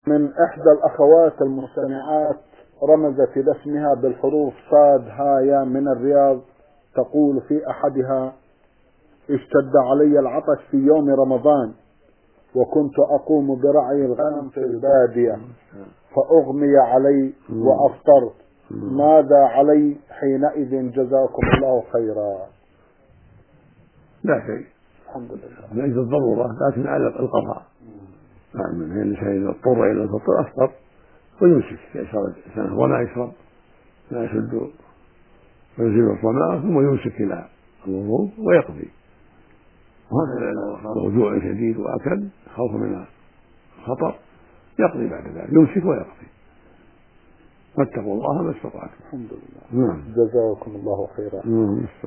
من إحدى الأخوات المستمعات رمزت إلى اسمها بالحروف صاد هايا من الرياض، تقول في أحدها: اشتد علي العطش في يوم رمضان وكنت أقوم برعي الغنم في البادية فأغمي علي وأفطرت، ماذا علي حينئذ؟ جزاكم الله خيرا. لا شيء، الحمد لله، من أجل الضرورة، لكن على القضاء. نعم، الإنسان إذا اضطر إلى الفطر أفطر ويمسك يشرب سنة ولا يشرب، لا يشد ويزيل الصلاة ثم يمسك إلى الوضوء ويقضي. وهكذا لو جوع شديد وأكل خوفا من الخطر يقضي بعد ذلك، يمسك ويقضي. واتقوا الله ما استطعتم. الحمد لله. جزاكم الله خيرا.